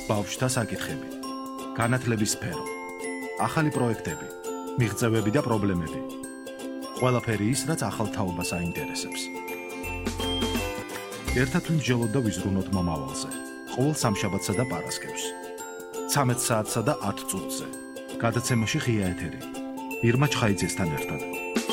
ბავშვთა საკითხები, განათლების სფერო, ახალი პროექტები, მიღწევები და პრობლემები. ყველაფერი ის, რაც ახალ თაობას აინტერესებს. ერთად ვიმსჯელოთ და ვიზრუნოთ მომავალზე. ყოველ სამშაბათსა და პარასკევს. 13 საათსა და 10 წუთზე. გადაცემაში ღია ეთერი. ირმა ჩხაიძესთან ერთად.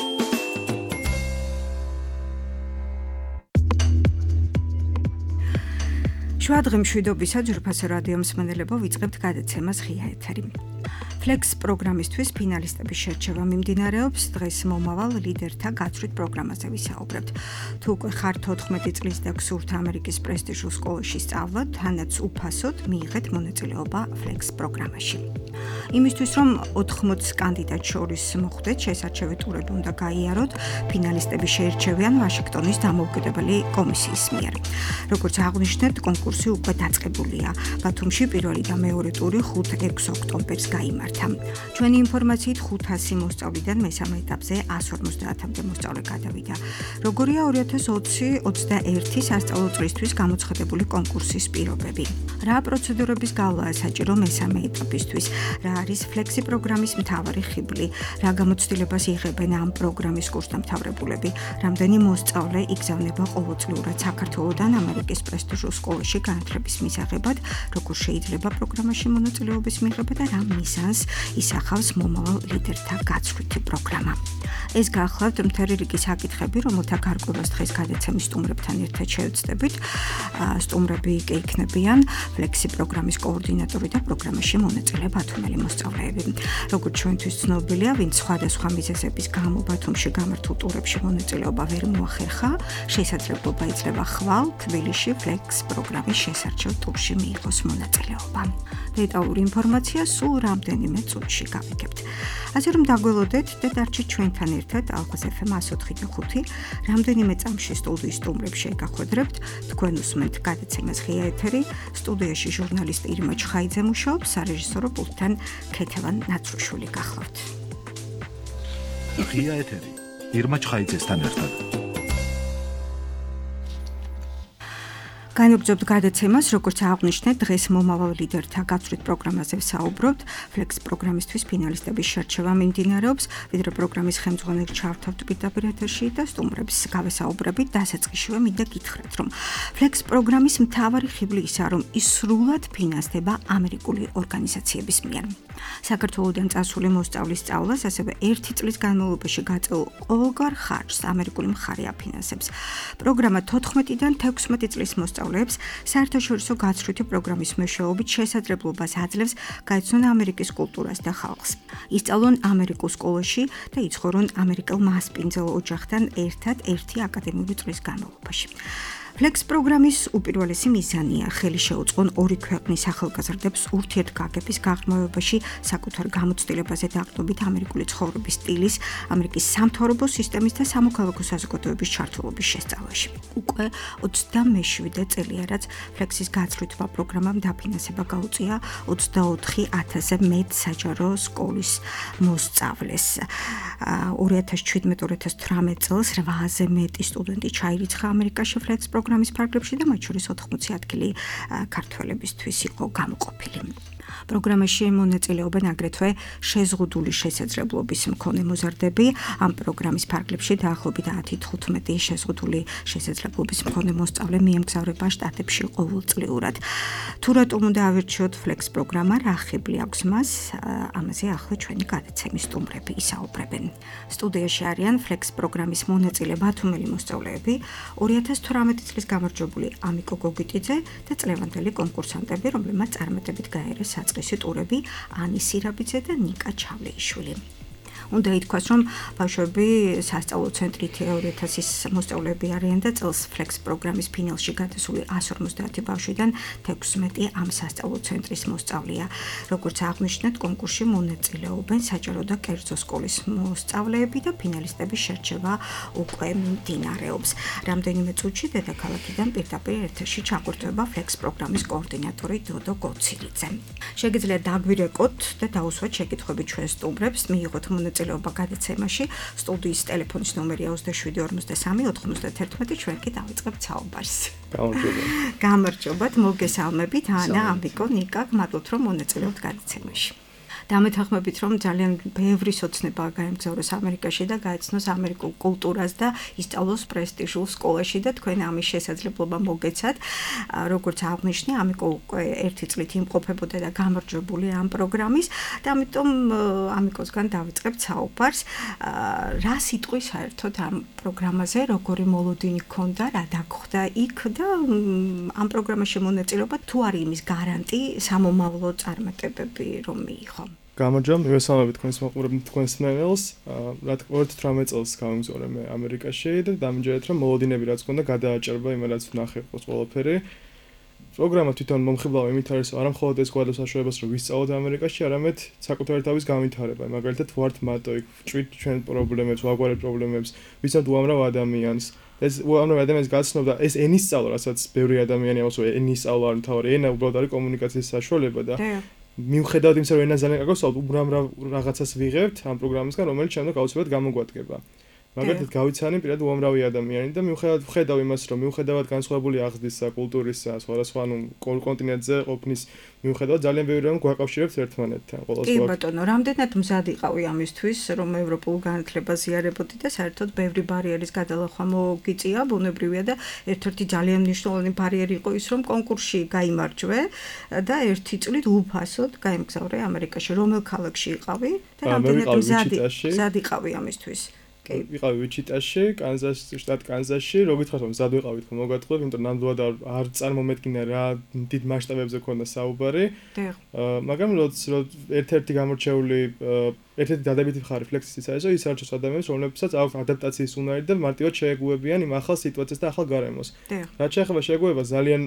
შუადღე მშვიდობისა ძვირფასო რადიო მსმენელებო, ვიწყებთ გადაცემას ღია ეთერი. Flex პროგრამისთვის ფინალისტების შერჩევა მიმდინარეობს. დღეს მომავალ ლიდერთა გაცვლით პროგრამაზე ვისაუბრებთ. თუ უკვე ხართ 14 წლის და გსურთ ამერიკის პრესტიჟულ სკოლაში სწავლოთ, თანაც უფასოდ მიიღეთ მონაწილეობა Flex პროგრამაში. იმისთვის, რომ 80 კანდიდატს შორის მოხვდეთ, შესარჩევი ტურები უნდა გაიაროთ. ფინალისტები შეირჩევიან ვაშინგტონის დამოუკიდებელი კომისიის მიერ. როგორც აღნიშნეთ, კონკურსი უკვე დაწყებულია. ბათუმში პირველი და მეორე ტური 5-6 ოქტომბერს გაიმართა. ჩვენი ინფორმაციით 500 მოსწავლიდან მესამე ეტაპზე 150-მდე მოსწავლე გადავიდა. როგორია 2020-21 სასწავლო წლისთვის გამოცხადებული კონკურსის პირობები? რა პროცედურების გავლაა საჭირო მესამე ეტაპისთვის? რა არის Flex პროგრამის მთავარი ხიბლი? რა გამოცდილებას იღებენ ამ პროგრამის კურსდამთავრებულები? რამდენი მოსწავლე იგზავნება ყოველწლიურად საქართველოდან ამერიკის პრესტიჟულ სკოლაში განათლების მისაღებად? როგორ შეიძლება პროგრამაში მონაწილეობის მიღება და რა მიზანს ისახავს მომავალ ლიდერთა გაცვლითი პროგრამა? ეს გახლავთ მთელი რიგი საკითხები, რომელთა გარკვევას დღეს გადაცემის სტუმრებთან ერთად შევცდებით. სტუმრები კი იქნებიან Flex პროგრამის კოორდინატორი და პროგრამაში მონაწილე ბათუმელი მოსწავლეები. როგორც ჩვენთვის ცნობილია, ვინც სხვადასხვა მიზეზების გამო ბათუმში გამართულ ტურებში მონაწილეობა ვერ მოახერხა, შესაძლებლობა იძლევა ხვალ თბილისში Flex პროგრამის შესარჩევ ტურში მიიღოს მონაწილეობა. დეტალური ინფორმაცია სულ რამდენიმე წუთში გავიგებთ. ასე რომ დაგველოდეთ და დარჩით ჩვენთან ერთად ალყას FM 104.5. რამდენიმე წამში სტუდიის სტუმრებს შეგახვედრებთ. თქვენ უსმენთ გადაცემას ღია ეთერი. სტუდიაში ჟურნალისტი ირმა ჩხაიძე მუშაობს, სარეჟისორო პულტთან ქეთევან ნაცრუშვილი გახლავთ. ღია ეთერი. ირმა ჩხაიძესთან ერთად. განაგრძობთ გადაცემას, როგორც აღნიშნეთ, დღეს მომავალ ლიდერთა გაცვლით პროგრამაზე ვსაუბრობთ. Flex პროგრამისთვის ფინალისტების შერჩევა მიმდინარეობს, ვიდრე პროგრამის ხელმძღვანელს ჩავთავთ პირდაპირ ეთერში და სტუმრებს გავესაუბრებით. დასაწყისშივე მინდა გითხრათ, რომ Flex პროგრამის მთავარი ხიბლი ისაა, რომ ის სრულად ფინანსდება ამერიკული ორგანიზაციების მიერ. საქართველოდან წასული მოსწავლის სწავლას, ასევე 1 წლის განმავლობაში გაწეულ ყოველგვარ ხარჯს ამერიკული მხარე აფინანსებს. პროგრამა 14-დან 16 წლის მოსწავლეებს საერთაშორისო გაცვლითი პროგრამის მეშვეობით შესაძლებლობას აძლევს გაეცნონ ამერიკის კულტურას და ხალხს. ისწავლონ ამერიკულ სკოლაში და იცხოვრონ ამერიკელ მასპინძელ ოჯახთან ერთად 1 აკადემიური წლის განმავლობაში. Flex პროგრამის უპირველესი მიზანია ხელი შეუწყონ ორი ქვეყნის ახალგაზრდებს ურთიერთგაგების გაღრმავებაში საკუთარ გამოცდილებაზე დაყრდნობით ამერიკული ცხოვრების სტილის, ამერიკის სამთავრობო სისტემის და სამოქალაქო საზოგადოების ჩართულობის შესწავლაში. უკვე 27 წელია, რაც Flex-ის გაცვლითმა პროგრამამ დაფინანსება გაუწია 24,000-ზე მეტ საჯარო სკოლის მოსწავლეს. 2017-2018 წელს 8-ზე მეტი სტუდენტი ჩაირიცხა ამერიკაში Flex პროგრამის ფარგლებში და მათ შორის 80 ადგილი ქართველებისთვის იყო გამოყოფილი. პროგრამაში მონაწილეობენ აგრეთვე შეზღუდული შესაძლებლობის მქონე მოზარდები. ამ პროგრამის ფარგლებში დაახლოებით 10-15 შეზღუდული შესაძლებლობის მქონე მოსწავლე მიემგზავრება შტატებში ყოველწლიურად. თუ რატომ უნდა ავირჩიოთ Flex პროგრამა, რა ხიბლი აქვს მას, ამაზე ახლა ჩვენი გადაცემის სტუმრები ისაუბრებენ. სტუდიაში არიან Flex პროგრამის მონაწილე ბათუმელი მოსწავლეები, 2018 წლის გამარჯვებული ამიკო გოგიტიძე და წლევანდელი კონკურსანტები, რომლებმაც წარმატებით გაერეს საწყისი ტურები ანი სირაბიძე და ნიკა ჩავლეიშვილი. უნდა ითქვას, რომ ბავშვები სასწავლო ცენტრი 2000-ის მოსწავლეები არიან და წელს Flex პროგრამის ფინალში გადასული 150 ბავშვიდან 16 ამ სასწავლო ცენტრის მოსწავლეა. როგორც აღნიშნეთ, კონკურსში მონაწილეობენ საჯარო და კერძო სკოლის მოსწავლეები და ფინალისტების შერჩევა უკვე მიმდინარეობს. რამდენიმე წუთში დედაქალაქიდან პირდაპირ ეთერში ჩაგვირთვება Flex პროგრამის კოორდინატორი დოდო გოცილიძე. შეგიძლიათ დაგვირეკოთ და დაუსვათ შეკითხვები ჩვენ სტუმრებს, მიიღოთ მონაწილეობა გადაცემაში. სტუდიის ტელეფონის ნომერია 27 53 91. ჩვენ კი დავიწყებთ საუბარს. გამარჯობათ, მოგესალმებით, ანა, ამბიკო, ნიკა, გმადლობთ რომ მონაწილეობთ გადაცემაში. დამეთანხმებით რომ ძალიან ბევრი სოცნება გაემგზავროს ამერიკაში და გაეცნოს ამერიკულ კულტურას და ისწავლოს პრესტიჟულ სკოლაში და თქვენ ამის შესაძლებლობა მოგეცათ. როგორც აღნიშნე, ამიკო უკვე 1 წლით იმყოფებოდა და გამარჯვებული ამ პროგრამის და ამიტომ ამიკოსგან დავიწყებთ საუბარს. რა სიტყვის საერთოდ ამ პროგრამაზე, როგორი მოლოდინი გქონდა, რა დაგხვდა იქ და ამ პროგრამაში მონაწილეობა თუ არის იმის გარანტი სამომავლო წარმატებები რომ მიიღო. გამარჯობა, მივესალმებით თქვენს მოყურებთ თქვენს მენელს. რა თქმა უნდა 18 წელს გავიმგზავრე მე ამერიკაში და დამჯერეთ რომ მოლოდინები რაც გქონდა გადააჭრება იმ რაც ვნახე ყოს ყველაფერი. პროგრამა თვითონ მომხიბლავ იმით არის, არა მხოლოდ ეს გვადოს საშუალებას რომ ვისწავლოთ ამერიკაში, არამედ საკუთარი თავის განვითარება. მაგალითად ვართ მარტო იქ ვჭვით ჩვენ პრობლემებს, ვაგვარებ პრობლემებს, ვიცით უამრავ ადამიანს. ეს უამრავ ადამიანს გაცნობდა ეს ენის სწავლა, რასაც ბევრი ადამიანი ამბობს, ენის სწავლა არ მთავარი, ენა უბრალოდ არის კომუნიკაციის საშუალება და მიუხედავად იმისა, რომ ენა ძალიან კარგი სწავლობ, უბრალოდ რაღაცას ვიღებთ ამ პროგრამისგან, რომელიც შემდეგ აუცილებლად გამოგვადგება. მაგალითად გავიცანი პირად უამრავი ადამიანი და მიუხედავად იმას, რომ მიუხედავად განსხვავებული აღზრდისა, კულტურისა, სხვადასხვა კონტინენტზე ყოფნის მიუხედავად ძალიან ბევრი რამ გვაკავშირებს ერთმანეთთან. კი ბატონო, რამდენად მზად იყავი ამისთვის, რომ ევროპულ განათლებას იზიარებოდი და საერთოდ ბევრი ბარიერის გადალახვა მოგიწია, ბუნებრივია და ერთ-ერთი ძალიან მნიშვნელოვანი ბარიერი იყო ის, რომ კონკურსში გაიმარჯვე და 1 წლით უფასოდ გაემგზავრე ამერიკაში. რომელ ქალაქში იყავი და რამდენად მზად იყავი ამისთვის? ვიყავი ვიჩიტაში, შტატ კანზასში, რო გითხრათ რომ მზად ვიყავით, მოგატყუებ, იმიტომ ნამდვილად არ წარმომედგინა რა დიდ მასშტაბებზე ქონდა საუბარი. მაგრამ ერთ-ერთი გამორჩეული ერთ-ერთი დადებითი მხარე ფლექსის არის, რომ ის არჩევს ადამიანებს, რომლებსაც აქვს ადაპტაციის უნარი და მარტივად შეეგუებიან იმ ახალ სიტუაციას და ახალ გარემოს. რაც შეეხება შეგუება,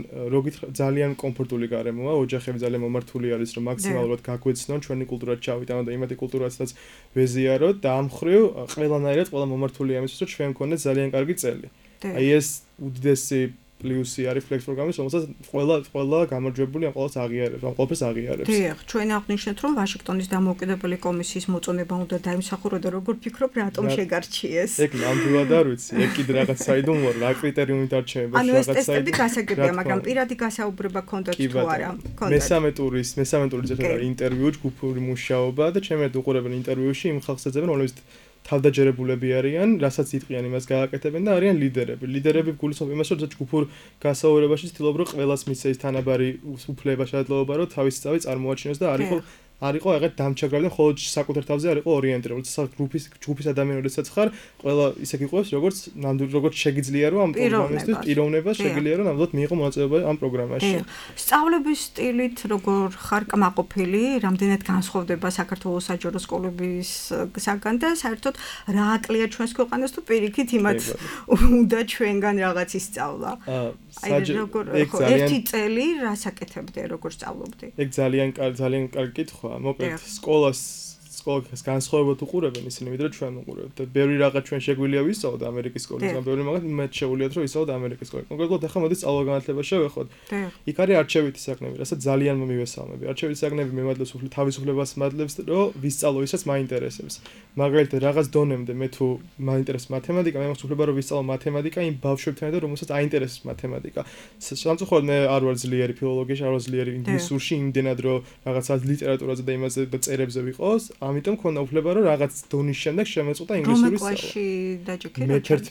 ძალიან კომფორტული გარემოა, ოჯახები ძალიან მომართული არის, რომ მაქსიმალურად გაგვეცნონ, ჩვენი კულტურა ჩავიტანოთ და იმათი კულტურასაც ვეზიაროთ და ამ მხრივ ყველანაირად ყველა მომართულია იმისთვის, რომ ჩვენ მქონდეს ძალიან კარგი წელი. აი ეს უდიდესი პლუსი არის ფლექს პროგრამის, რომელსაც ყველა გამარჯვებული ამ ყველას აღიარებს, ამ ყველაფერს აღიარებს. დიახ, ჩვენ აღნიშნეთ, რომ ვაშინგტონის დამოუკიდებელი კომისიის მოწონება უნდა დაიმსახურო და როგორ ფიქრობ, რატომ შეგარჩიეს? ეგ ნამდვილად არ ვიცი, ეგ კიდე რაღაც საიდუმლოა, რა კრიტერიუმით არჩევება, ანუ ეს ტესტები გასაგებია, მაგრამ პირადი გასაუბრება ქონდათ თუ არა? მესამე ტურის წერა ინტერვიუ, ჯგუფური მუშაობა და ჩემს უყურებელ ინტერვიუში იმ ხალხს ეძებენ, რომლებიც თავდაჯერებულები არიან, რასაც იტყვიან იმას გააკეთებენ და არიან ლიდერები. ლიდერები გულისხმობ იმას, რომ ჯგუფურ გასაუბრებაში ცდილობ რომ ყველას მისცეს თანაბარი უფლება შესაძლებლობა, რომ თავისი სწავი წარმოაჩინოს და არ იყო აღარ დამჩაგრებული და მხოლოდ საკუთარ თავზე არ იყო ორიენტირებული. ჯგუფის ადამიანები როდესაც ხარ, ყველა ისე გიყვებს, როგორც შეგიძლია რომ ამ პროგრამისთვის პიროვნება შეგიძლია რომ ნამდვილად მიიღო მონაწილეობა ამ პროგრამაში. სწავლების სტილით როგორ ხარ კმაყოფილი, რამდენად განსხვავდება საქართველოს საჯარო სკოლებისგან და საერთოდ რა აკლია ჩვენს ქვეყანას თუ პირიქით იმათ უნდა ჩვენგან რაღაც ისწავლა. აი როგორ ერთი წელი რას აკეთებდი, როგორ სწავლობდი? ეგ ძალიან კარგი კითხვა. მოკლედ სკოლას განსხვავებად უყურებენ ისინი, ვიდრე ჩვენ უყურებთ. და ბევრი რაღაც ჩვენ შეგვიძლია ვისწავლოთ ამერიკის სკოლაში, მაგრამ ბევრი მაგათ მე შეუძლიათ რომ ვისწავლოთ ამერიკის სკოლაში. კონკრეტულად ახლა მოდი სწავლა-განათლება შევეხოთ. იქ არის არჩევითი საქმეები, რასაც ძალიან მივესალმები. არჩევითი საქმეები მემადლებს თავისუფლებას მადლებს, რომ ვისწავლო ისაც მაინტერესებს. მაგალითად რაღაც დონემდე მე თუ მაინტერესებს მათემატიკა, მე მაქვს უფლება რომ ვისწავლო მათემატიკა იმ ბავშვებთან და რომელსაც აინტერესებს მათემატიკა. სამწუხაროდ მე არ ვარ ძლიერი ფილოლოგიაში, არ ვარ ძლიერი ინგლისურში, იმდენად რომ რაღაცა ლიტერატურაზე და იმაზე და წერებზე ვიყოს. ამიტომ მქონდა უფლება რომ რაღაც დონის შემდეგ შემეწყვეტა ინგლისური სწავლა. კლასში დაჯექი?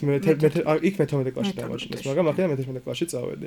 იქ მე-11 კლასში დამარჩინეს, მაგრამ ახლა მე-11 კლასში წავედი.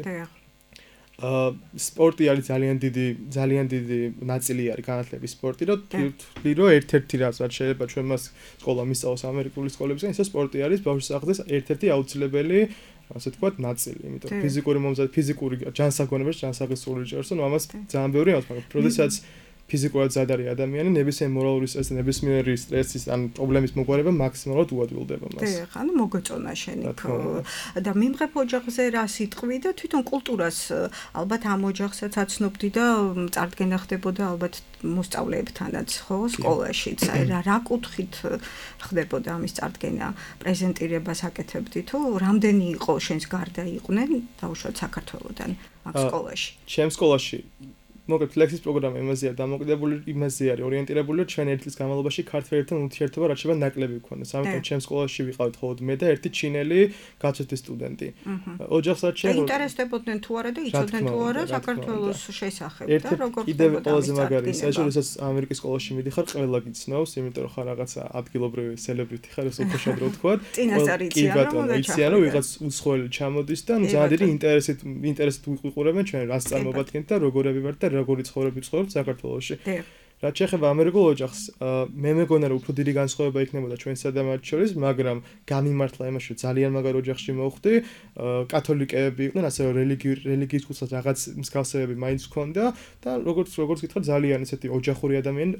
სპორტი არის ძალიან დიდი ნაწილი არის განათლების სპორტი, რომ ერთ-ერთი რაც შეიძლება ჩვენ მას სკოლა მისწავლოს ამერიკული სკოლებისგან, ისე სპორტი არის ბავშვის აღზრდის ერთ-ერთი აუცილებელი ასე ვთქვათ ნაწილი, იმიტომ ფიზიკური ჯანსაღმონებაში ჯანსაღის სული ჭერს, ანუ ამას ძალიან ბევრი აქვს, მაგრამ როდესაც ფიზიკურად ზად არის ადამიანი, ნებისმიერ მორალური სტრესი, ნებისმიერი სტრესის ან პრობლემის მოგვარება მაქსიმალურად უადვილდება მას. დიახ, ანუ მოგეწონა შენი და მიმღებ ოჯახზე რა სიტყვი და თვითონ კულტურას ალბათ ამ ოჯახსაც აცნობდი და წარდგენა ხდებოდა ალბათ მოსწავლეებთანაც, ხო, სკოლაშიც. აი რა კუთხით ხდებოდა ამის წარდგენა, პრეზენტირებას აკეთებდი თუ რამდენი იყო შენს გარდა იყვნენ, დაუშვათ საქართველოდან აქ სკოლაში? ჩემ სკოლაში მოკლედ Flex-ის პროგრამა იმაზეა დამოკიდებული, იმაზე არის ორიენტირებული, რომ ჩვენ ერთ წლის განმავლობაში ქართველებთან ურთიერთობა რაც შეიძლება ნაკლები გქონდეს. ამიტომ ჩემს სკოლაში ვიყავით მხოლოდ მე და ერთი ჩინელი გაცვეთის სტუდენტი. ოჯახს რაც და ინტერესდებოდნენ თუ არა და იცოდნენ თუ არა საქართველოს შესახებ და როგორ კიდევ ყველაზე მაგარი ისაა, რომ როდესაც ამერიკის სკოლაში მიდიხარ, ყველა გიცნობს, იმიტომ რომ ხარ რაღაცა ადგილობრივი სელებრიტი ხარ, ეს უფრო შადრო თქვა. წინასწარ იციან რომ ვიღაც უცხოელი ჩამოდის და ძალიან დიდი ინტერესით ვიყურებენ ჩვენ რას წარმოვადგენთ და როგორები ვართ და როგორი ცხოვრები ვცხოვრობთ საქართველოში. რაც შეეხება ამერიკულ ოჯახს, მე მეგონა რომ უფრო დიდი განსხვავება იქნებოდა ჩვენსა და მათ შორის, მაგრამ გამიმართლა იმაში, რომ ძალიან მაგარ ოჯახში მოვხდი, კათოლიკეები იყვნენ, ასევე რელიგიის კუთხით რაღაც მსგავსებები მაინც ჰქონდა და როგორც გითხრა, ძალიან ესეთი ოჯახური ადამიანი,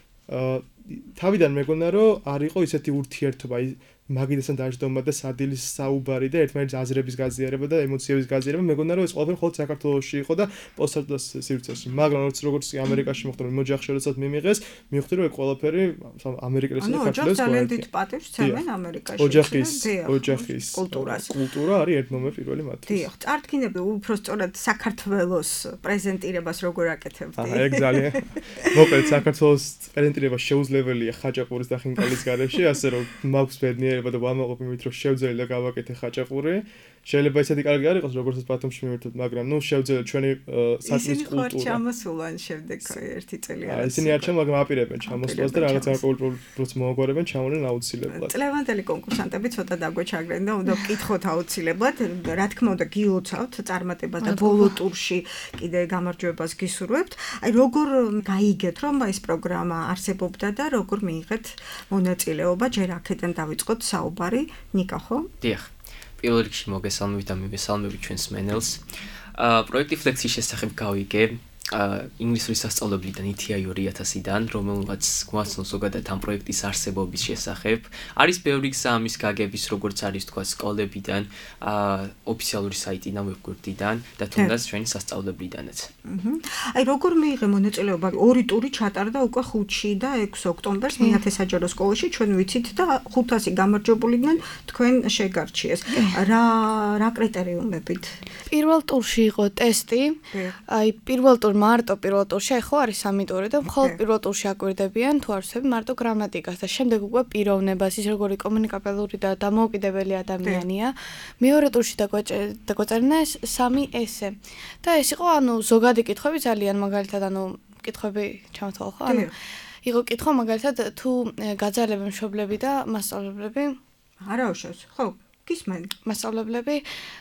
თავიდან მეგონა რომ არ იყო ისეთი ურთიერთობა მაგიდასთან დაждდომა და სადილის საუბარი და ერთმანეთის აზრების გაზიარება და ემოციების გაზიარება მეგონა რომ ეს ყველაფერი მხოლოდ საქართველოში იყო და პოსტსტატუს სივრცეში მაგრამ როგორც ამერიკაში მოხდა რომ ოჯახში როდესაც მიმიღეს მივხვდი რომ ეს ყველაფერი ამერიკელებს და ქართველებს ძალიან დიდ პატივს ცემენ ამერიკაში ოჯახის კულტურა არის ერთ ნომერ პირველი მათთვის დიახ წარდგინები უფრო სწორად საქართველოს პრეზენტირებას როგორ აკეთებდი ეგ ძალიან მოკლედ საქართველოს პრეზენტირება შეუძლებელია ხაჭაპურის და ხინკალის გარეშე ასე რომ მაქვს ბედნიერი და ვამაყობ იმით რომ შევძელი და გავაკეთე ხაჭაპური შეიძლება ისეთი კარგი არ იყოს როგორც ბათუმში მივერთოთ მაგრამ ნუ შევძელი ჩვენი საწმის კულტურა ისინი ჩამოსულან შემდეგ ერთი წელი არა ისინი არ ჩამო მაგრამ აპირებენ ჩამოსვლას და რაღაც პროცესს მოაგვარებენ ჩამოვლენ აუცილებლად წლევანდელი კონკურსანტები ცოტა დაგვეჩაგრენ და უნდა ვკითხოთ აუცილებლად რა თქმა უნდა გილოცავთ წარმატებას და ბოლო ტურში კიდე გამარჯვებას გისურვებთ აი როგორ გაიგეთ რომ ეს პროგრამა არსებობდა და როგორ მიიღეთ მონაწილეობა ჯერ აქედან დავიწყოთ საუბარი ნიკა ხო? დიახ პირველ რიგში მოგესალმებით და მივესალმებით ჩვენს მენელს. პროექტი Flex-ის შესახებ გავიგე ინგლისურის სასწავლებლიდან ETI 2000-დან, რომელმაც გვაცნობს ზოგადად ამ პროექტის არსებობის შესახებ. არის ბევრი გზა ამის გაგების, როგორც არის თქვა სკოლებიდან, ოფიციალური საიტიდან, ვებგვერდიდან და თუნდაც ჩვენი სასწავლებლიდანაც. აი როგორ მიიღე მონაწილეობა? ორი ტური ჩატარდა უკვე 5-ში და 6 ოქტომბერს მეათე საჯარო სკოლაში ჩვენ ვიცით და 500 გამარჯვებულიდნენ თქვენ შეგარჩიეს. რა კრიტერიუმებით? პირველ ტურში იყო ტესტი. აი პირველ მარტო პირველ ტურში ხო არის 3 ტური და მხოლოდ პირველ ტურში აკვირდებიან თუ არსები მარტო გრამატიკას და შემდეგ უკვე პიროვნებას ის როგორი კომუნიკაბელური და დამოუკიდებელი ადამიანია მეორე ტურში დაგვეწერნეს 3 ესე და ეს იყო ანუ ზოგადი კითხვები ძალიან მაგალითად ანუ კითხვები ჩამოთვალ ხო ანუ იყო კითხვა მაგალითად თუ გაძალებენ მშობლები და მასწავლებლები არა უშავს ხო გისმენ მასწავლებლები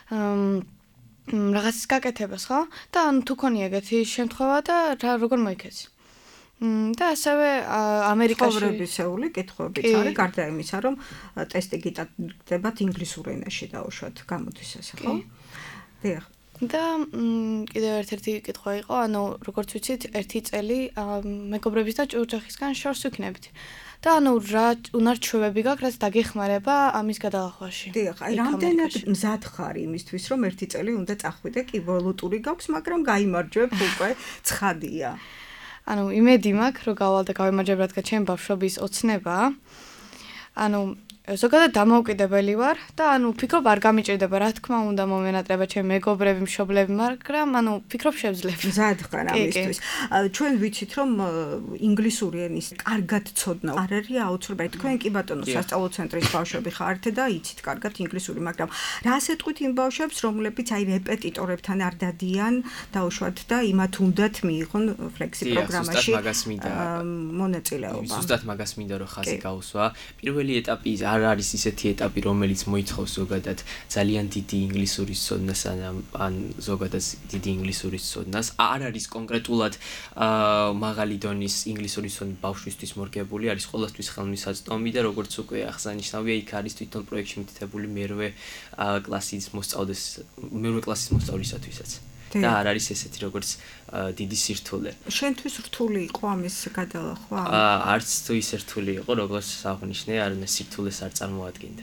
რაღაცის გაკეთებას ხო და ანუ თუ ქონია ეგეთი შემთხვევა და როგორ მოიქეცი და ასევე ამერიკაში ხოვრებისეული კითხვებიც არის გარდა იმისა რომ ტესტი გიტარდებათ ინგლისურ ენაში დაუშვათ გამოდის ესე ხო დიახ და კიდევ ერთ-ერთი კითხვა იყო ანუ როგორც ვიცით ერთი წელი მეგობრების და ოჯახისგან შორს ვიქნებით და ანუ რა უნარჩვევები გაქვს რაც დაგეხმარება ამის გადალახვაში. დიახ, აი რამდენად მზად ხარ იმისთვის რომ ერთი წელი უნდა წახვიდე კი ბოლო ტური გაქვს, მაგრამ გაიმარჯვებ უკვე ცხადია. ანუ იმედი მაქვს რომ გავალ და გავიმარჯვებ რადგან ჩემი ბავშვობის ოცნებაა. ანუ ზოგადად დამოუკიდებელი ვარ და ანუ ფიქრობ არ გამიჭირდება რა თქმა უნდა მომენატრება ჩემი მეგობრები, მშობლები, მაგრამ ანუ ფიქრობ შევძლებ. მზად ხარ ამისთვის. ჩვენ ვიცით რომ ინგლისური ენის კარგად ცოდნა არ არის აუცილებელი. თქვენ კი ბატონო სასწავლო ცენტრის ბავშვები ხართ და იცით კარგად ინგლისური, მაგრამ რას ეთქვით იმ ბავშვებს, რომლებიც აი რეპეტიტორებთან არ დადიან, დაუშვათ და იმათ უნდათ მიიღონ Flex-ი პროგრამაში მონაწილეობა. ზუსტად მაგას მინდა რომ ხაზი გაუსვა. პირველი ეტაპი არ არის ისეთი ეტაპი, რომელიც მოითხოვს ზოგადად ძალიან დიდი ინგლისურის ცოდნას ან ზოგადად დიდი ინგლისურის ცოდნას. არ არის კონკრეტულად მაღალი დონის ინგლისურის ცოდნა ბავშვისთვის მორგებული, არის ყოველთვის ხელმისაწვდომი და როგორც უკვე აღსანიშნავია, იქ არის თვითონ პროექტში მითითებული მერვე კლასის მოსწავლისათვისაც. და არ არის ესეთი როგორც დიდი სირთულე. შენთვის რთული იყო ამის გადალახვა? არც თუ ის რთული იყო, როგორც აღნიშნე, არ სირთულეს არ წარმოადგენდა.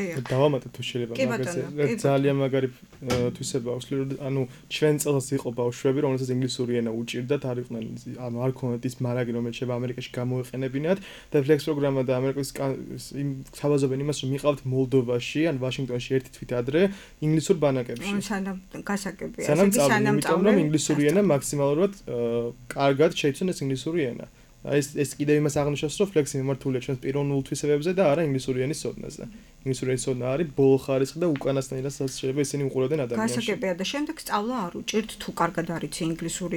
დავამატე თუ შეიძლება მაგაზე ძალიან მაგარი თვისება აქვს ანუ ჩვენ წელს იყო ბავშვები რომელსაც ინგლისური ენა უჭირდათ არ იყვნენ ანუ არ ქონდათ ის მარაგი რომელიც შეიძლება ამერიკაში გამოეყენებინათ და ფლექს პროგრამა და ამერიკის თავაზობენ იმას რომ მიყავთ მოლდოვაში ან ვაშინგტონში ერთი თვით ადრე ინგლისურ ბანაკებში სანამ გასაგებია სანამ იმიტომ რომ ინგლისური ენა მაქსიმალურად კარგად შეიცვალეს ინგლისური ენა ეს კიდევ იმას აღნიშნავს რომ ფლექსი მიმართულია ჩვენს პიროვნულ თვისებებზე და არა ინგლისური ენის ცოდნაზე ინგლისური ენის ცოდნა არის ბოლო ხარისხი და უკანასკნელად შეიძლება ისინი უყურებდნენ ადამიანს გასაგებია და შემდეგ სწავლა არ უჭირთ თუ კარგად არიცი ინგლისური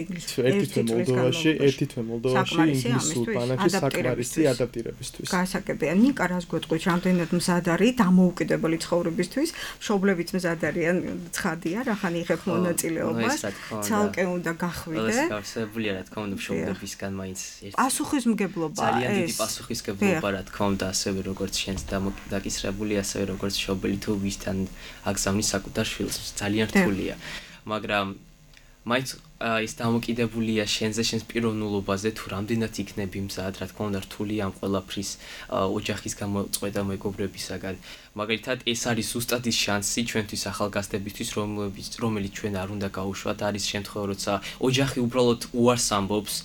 ერთი თვე მოლდოვაში ინგლისურ ბანაკში საკმარისი ადაპტირებისთვის გასაგებია ნიკა რას გვეტყვით რამდენად მზად არის დამოუკიდებელი ცხოვრებისთვის მშობლებიც მზად არიან ცხადია რახან იღებ მონაწილეობას ცალკე უნდა გახვიდე გასაგებია რა თქმა უნდა მშობლებისგან მაინც პასუხისმგებლობა ძალიან დიდი პასუხისმგებლობა რა თქმა უნდა ასევე როგორც შენს დაკისრებული ასევე როგორც მშობელი თუ ვისთან აგზავნის საკუთარ შვილს ძალიან რთულია მაგრამ მაინც ის დამოკიდებულია შენზე შენს პიროვნულობაზე თუ რამდენად იქნები მზად რა თქმა უნდა რთულია ამ ყველაფრის ოჯახის გამოწყვეტა მეგობრებისაგან მაგალითად ეს არის ზუსტად ის შანსი ჩვენთვის ახალგაზრდებისთვის რომელიც ჩვენ არ უნდა გაუშვათ არის შემთხვევა როცა ოჯახი უბრალოდ უარს ამბობს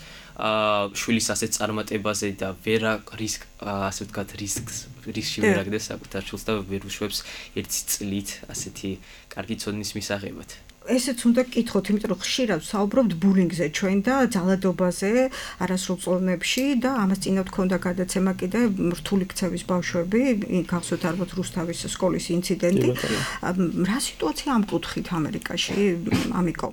შვილის ასეთ წარმატებაზე და ვერა ასე ვთქვათ რისკში ვერ აგდეს საკუთარ შვილს და ვერ უშვებს ერთი წლით ასეთი კარგი ცოდნის მისაღებად ესეც უნდა გკითხოთ, იმიტომ რომ ხშირად საუბრობთ ბულინგზე ჩვენ და ძალადობაზე არასრულ წლებში და ამას წინათ ქონდა გადაცემა კიდე რთული ქცევის ბავშვები, გახსოვთ ალბათ რუსთავის სკოლის ინციდენტი. რა სიტუაცია ამ კუთხით ამერიკაში, ამიკო?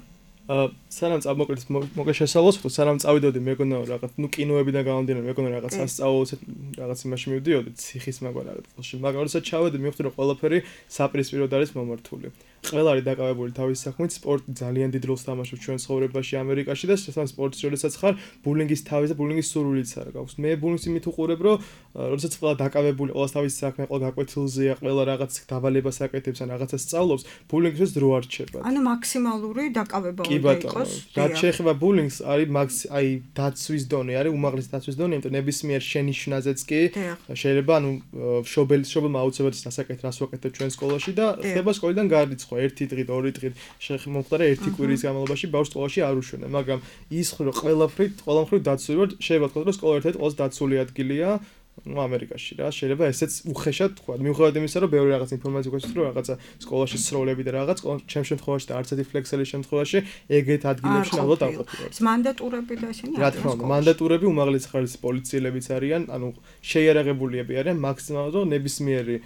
სანამ წამოკლით მოგე შესაძლოს, თუ სანამ წავიდოდი მეგონა რაღაც, კინოებიდან გამომდინარე მეგონა რაღაც სასწავლო რაღაც იმაში მივდიოდი, ციხის მაგალითად. მაგრამ როდესაც ჩავედი, მივხვდი რომ ყველაფერი საპირისპიროდ არის მომართული. ყველა არის დაკავებული თავის საქმით, სპორტი ძალიან დიდ როლს თამაშობს ჩვენ ცხოვრებაში ამერიკაში და შესაძლოა სპორტის როდესაც ხარ, ბულინგის თავის და ბულინგის სურვილიც არ გაქვს. მე ბულინგს იმით უყურებ, რომ როდესაც ყველა დაკავებული, ყველას თავის საქმე, ყველა გაკვეთილზეა, ყველა რაღაც დავალებას აკეთებს ან რაღაცას სწავლობს, ბულინგის დრო არ რჩება. ანუ მაქსიმალური დაკავება კი ბატონო, რაც შეეხება ბულინგს, არის აი დაცვის დონე, არის უმაღლესი დაცვის დონე, იმიტომ ნებისმიერ შენიშვნაზეც კი შეიძლება ანუ მშობელმა აუცილებლად დასაკეთეთ რას ვაკეთებ ჩვენ სკოლაში და ხდება სკოლიდან გარდიცხვა. ერთი დღით, ორი დღით შემოხდა ერთი კვირის განმავლობაში ბავშვს სკოლაში არ უშვენენ, მაგრამ ის ხო ყველამხრივ დაცული ვარ, შეიძლება თქვა რომ სკოლა ერთ-ერთი ყველაზე დაცული ადგილია ამერიკაში რა, შეიძლება ესეც უხეშად თქვა. მიუხედავად იმისა, რომ ბევრი რაღაც ინფორმაცია გვაქვს, რომ რაღაცა სკოლაში სროლები და რაღაც, ჩემს შემთხვევაში და არც ერთი ფლექსელის შემთხვევაში ეგეთ ადგილებში ნამდვილად ავყოფილვარ. მანდატურები და ესენი რა თქმა უნდა, მანდატურები უმაღლესი ხარისხის პოლიციელებიც არიან, ანუ შეიარაღებულები არიან მაქსიმალურად ნებისმიერი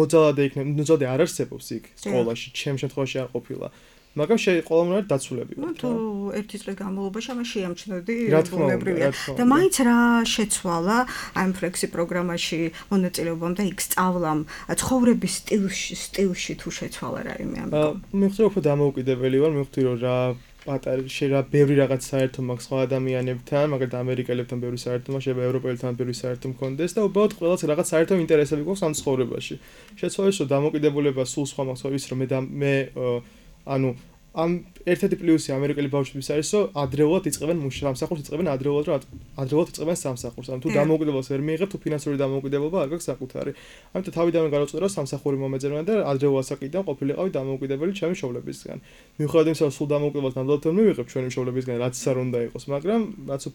მოძალადე არ არსებობს იქ სკოლაში, ჩემს შემთხვევაში არ ყოფილა. მაგრამ ყველამ უნდა დაცულები. თუ ერთი წლის განმავლობაში ამას შეამჩნევდი ბუნებრივია. და მაინც რა შეცვალა ამ ფლექსი პროგრამაში მონაწილეობამ და იქ სწავლამ ცხოვრების სტილში თუ შეცვალა რაიმე ამიტომ. მე ხშირად უფრო დამოუკიდებელი ვარ, მე ხშირად რომ რა შეიძლება ბევრი რაღაც საერთო მაქვს სხვა ადამიანებთან, მაგალითად ამერიკელებთან ბევრი საერთო მაქვს, შეიძლება ევროპელებთან ბევრი საერთო მქონდეს და უბრალოდ ყველას რაღაც საერთო ინტერესები გვაქვს ამ ცხოვრებაში. შეცვალა ის რომ დამოუკიდებლობა სულ სხვა მაქვს ის რომ მე ანუ ამ ერთ-ერთი პლუსი ამერიკელი ბავშვების არის, რომ ადრეულად იწყებენ სამსახურს, იწყებენ ადრეულად იწყებენ სამსახურს. ანუ თუ დამოუკიდებლობას ვერ მიიღებ, თუ ფინანსური დამოუკიდებლობა არ გაქვს საკუთარი. ამიტომ თავიდანვე გადავწყვეტე, რომ სამსახური მომეძებნა და ადრეულად საკიდან ყოფილიყავი დამოუკიდებელი ჩემი მშობლებისგან. მიუხედავად იმისა, რომ სულ დამოუკიდებლობას ნამდვილად ვერ მივიღებ ჩვენი მშობლებისგან, რაც არ უნდა იყოს, მაგრამ რაც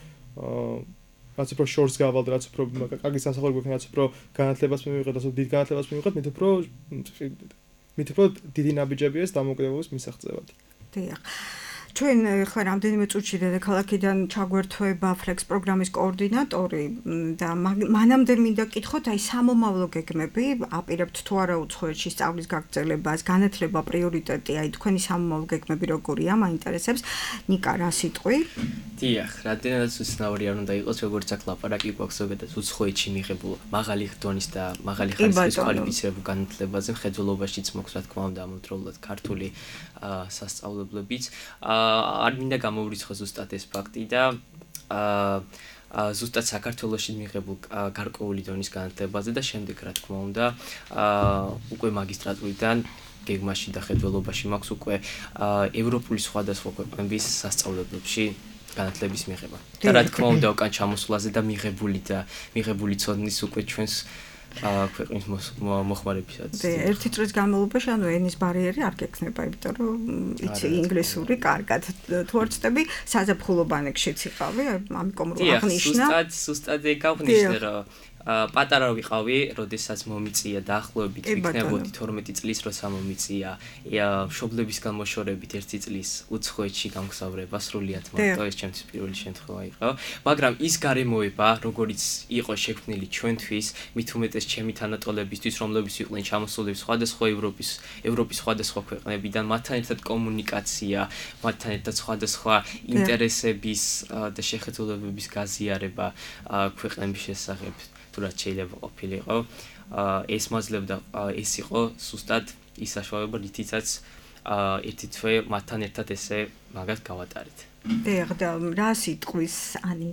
უფრო შორს გავალ და რაც უფრო კარგი სამსახური გვექნა, რაც უფრო განათლებას მივიღებ, რაც უფრო დიდ განათლებას მივიღებ, მით უფრო დიდი ნაბიჯებია ეს დამოუკიდებლობის მისაღწევად. დიახ. ჩვენ ხლა რამდენიმე წუთში დედაქალაქიდან ჩაგვერთვება ფლექს პროგრამის კოორდინატორი და მანამდე მინდა გკითხოთ აი სამომავლო გეგმები აპირებთ თუ არა უცხოეთში სწავლის გაგრძელებას, განათლება პრიორიტეტი, აი თქვენი სამომავლო გეგმები როგორია, მაინტერესებს. ნიკა, რა სიტყვი? დიახ, რადგანაც უცნაური არ უნდა იყოს, როგორც აქ ლაპარაკი გვაქვს ზოგადად უცხოეთში მიღებულ მაღალი დონის და მაღალი ხარისხის კვალიფიცირებულ განათლებაზე, მხედველობაშიც მოქვს რა თქმა უნდა ამავდროულად ქართული სასწავლებლებიც. არ მინდა გამოვრიცხო ზუსტად ეს ფაქტი და ზუსტად საქართველოში მიღებულ გარკვეული დონის განათლებაზე და შემდეგ რა თქმა უნდა უკვე მაგისტრატურიდან გეგმაში და ხედველობაში მაქვს უკვე ევროპული სხვადასხვა ქვეყნების სასწავლებლებში განათლების მიღება. და რა თქმა უნდა უკან ჩამოსვლაზე და მიღებული ცოდნის უკვე ჩვენს ქვეყნის მოხმარებისაც. ერთი წლის განმავლობაში ანუ ენის ბარიერი არ გექნება, იმიტომ რომ იცი ინგლისური კარგად. თუ არ ვწდები, საზაფხულო ბანაკშიც იყავი, ამიტომ რო აღნიშნა. სუსტად ეკავნიშნე რომ პატარა ვიყავი, როდესაც მომიწია დაახლოებით ვიქნებოდი 12 წლის როცა მომიწია მშობლებისგან მოშორებით 1 წლის უცხოეთში გამგზავრება სრულიად მარტო ეს ჩემთვის პირველი შემთხვევა იყო, მაგრამ ის გარემოება, როგორიც იყო შექმნილი ჩვენთვის, მით უმეტეს ჩემი თანატოლებისთვის, რომლებიც იყვნენ ჩამოსულები სხვადასხვა ევროპის სხვადასხვა ქვეყნებიდან, მათთან ერთად კომუნიკაცია, მათთან ერთად სხვადასხვა ინტერესების და შეხედულებების გაზიარება ქვეყნების შესახებ რაც შეიძლება ყოფილიყო, ეს მაძლევდა ეს იყო სუსტად ის საშუალება, რითიც ერთი თვე მათთან ერთად ესე მაგათ გავატარეთ. და რა სიტყვის ანი?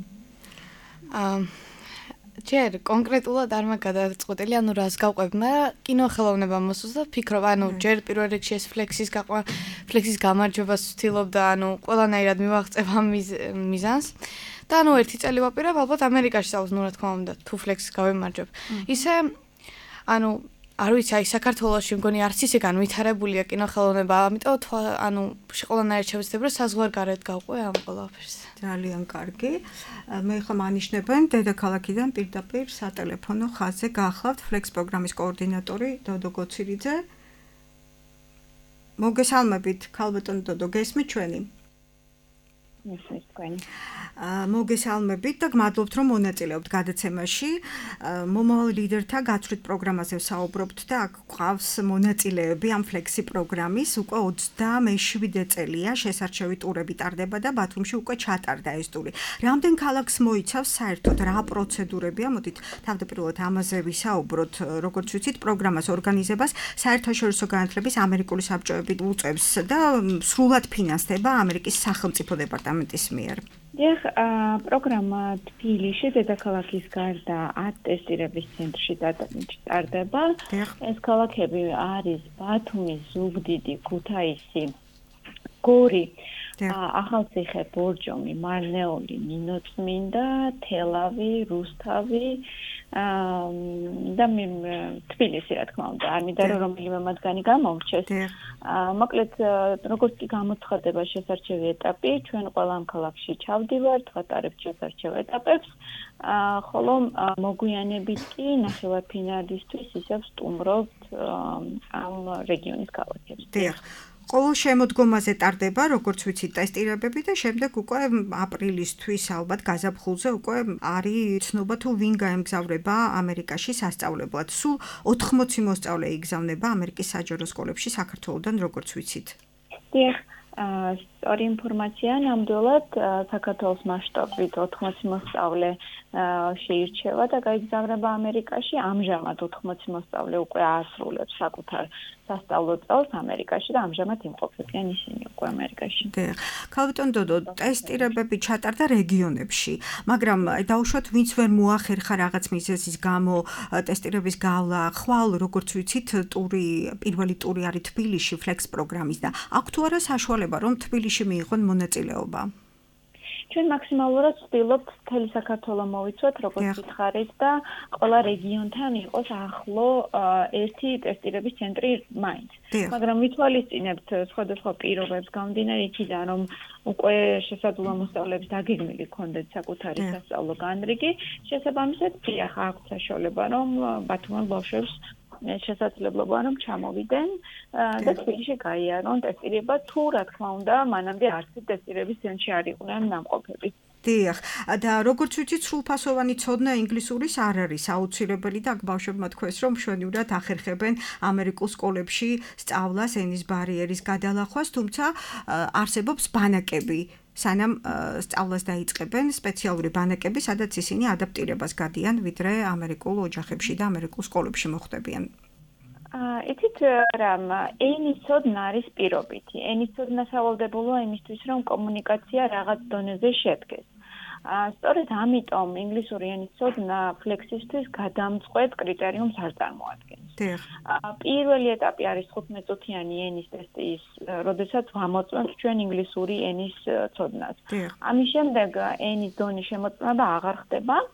ჯერ კონკრეტულად არ მაქვს გადაწყვეტილი, ანუ რას გავყვებ, მაგრამ კინოხელოვნება მოსულს და ვფიქრობ, ანუ ჯერ პირველ რიგში ეს ფლექსის გამარჯვებას ვცდილობდა, ანუ ყველანაირად მივაღწევ ამ მიზანს. და ანუ ერთი წელი ვაპირებ, ალბათ ამერიკაში საუბრობ, რა თქმა უნდა, თუ ფლექსს გავემარჯვებ. ისე ანუ არ ვიცი, აი საქართველოში მგონი არც ისე განვითარებულია კინოხელოვნება, ამიტომ ანუ ყველანაირად შევეცდებ, რომ საზღვარგარეთ გავყვე ამ ყველაფერს. ძალიან კარგი. მე ხომ ანიშნებენ დედაქალაქიდან პირდაპირ სატელეფონო ხაზზე გახლავთ ფლექს პროგრამის კოორდინატორი დოდო გოცირიძე. მოგესალმებით, ქალბატონ დოდო, გესმით ჩვენი? მოგესალმებით და გმადლობთ რომ მონაწილეობთ გადაცემაში. მომავალ ლიდერთა გაცვლით პროგრამაზე ვსაუბრობთ და აქ გვყავს მონაწილეები ამ ფლექსი პროგრამის. უკვე 27 წელია შესარჩევი ტურები ტარდება და ბათუმში უკვე ჩატარდა ეს ტური. რამდენ ქალაქს მოიცავს საერთოდ, რა პროცედურებია? მოდით თავდაპირველად ამაზე ვისაუბროთ. როგორც ვიცით, პროგრამას ორგანიზებას საერთაშორისო განათლების ამერიკული საბჭოები უწევს და სრულად ფინანსდება ამერიკის სახელმწიფო დეპარტამენტის მიერ. დიახ, პროგრამა თბილისში დედაქალაქის გარდა 10 ტესტირების ცენტრში ტარდება. ეს ქალაქები არის ბათუმი, ზუგდიდი, ქუთაისი, გორი, ახალციხე, ბორჯომი, მარნეული, ნინოწმინდა, თელავი, რუსთავი და თბილისი, რა თქმა უნდა, არ მინდა რომ რომელიმე მათგანი გამომრჩეს. მოკლედ, როგორც კი გამოცხადება შესარჩევი ეტაპი, ჩვენ ყველა ამ ქალაქში ჩავდივართ, ვატარებთ შესარჩევ ეტაპებს, ხოლო მოგვიანებით კი ნახევარფინალისტვის ისევ სტუმრობთ ამ რეგიონის ქალაქებს. ყოველ შემოდგომაზე ტარდება, როგორც ვიცით, ტესტირებები და შემდეგ უკვე აპრილისთვის ალბათ გაზაფხულზე უკვე არის ცნობა თუ ვინ გაემგზავრება ამერიკაში სასწავლებლად. სულ 80 მოსწავლე იგზავნება ამერიკის საჯარო სკოლებში საქართველოდან, როგორც ვიცით. დიახ, სწორი ინფორმაცია, ნამდვილად საქართველოს მასშტაბით 80 მოსწავლე შეირჩევა და გაიგზავნება ამერიკაში. ამჟამად 80 მოსწავლე უკვე აასრულებს საკუთარ სასწავლო წელს ამერიკაში და ამჟამად იმყოფებიან ისინი უკვე ამერიკაში. ქალბატონ დოდო, ტესტირებები ჩატარდა რეგიონებში, მაგრამ დაუშვათ ვინც ვერ მოახერხა რაღაც მიზეზის გამო ტესტირების გავლა, ხვალ როგორც ვიცით, პირველი ტური არის თბილისში ფლექს პროგრამის და აქვს თუ არა საშუალება რომ თბილისში მიიღონ მონაწილეობა? ჩვენ მაქსიმალურად ვცდილობთ მთელი საქართველო მოვიცვათ, როგორც გითხარით და ყველა რეგიონთან იყოს ახლო ერთი ტესტირების ცენტრი მაინც. მაგრამ ვითვალისწინებთ სხვადასხვა პირობებს გამომდინარე იქიდან, რომ უკვე შესაძლოა მოსწავლეებს დაგეგმილი ქონდეთ საკუთარი სასწავლო განრიგი, შესაბამისად, დიახ, აქვს საშუალება, რომ ბათუმელ ბავშვებს შესაძლებლობა რომ ჩამოვიდნენ და თბილისში გაიარონ ტესტირება, თუ რა თქმა უნდა, მანამდე არც ტესტირების ცენტრში არ იყვნენ ნამყოფები. დიახ, და როგორც ვიცით, სრულფასოვანი ცოდნა ინგლისურის არ არის აუცილებელი და აქ ბავშვებმა თქვეს, რომ მშვენივრად ახერხებენ ამერიკულ სკოლებში სწავლას, ენის ბარიერის გადალახვას, თუმცა არსებობს ბანაკები. სანამ სწავლას დაიწყებენ სპეციალური ბანაკები, სადაც ისინი ადაპტირებას გადიან, ვიდრე ამერიკულ ოჯახებში და ამერიკულ სკოლებში მოხვდებიან. იცით რამ, ენის ცოდნა არის პირობითი. ენის ცოდნა სავალდებულოა იმისთვის, რომ კომუნიკაცია რაღაც დონეზე შედგეს. სწორედ ამიტომ ინგლისური ენის ცოდნა ფლექსისთვის გადამწყვეტ კრიტერიუმს არ წარმოადგენს. პირველი ეტაპი არის 15 წუთიანი ენის ტესტი, როდესაც ვამოწმებთ ჩვენ ინგლისური ენის ცოდნას. ამის შემდეგ ენის დონის შემოწმება აღარ ხდება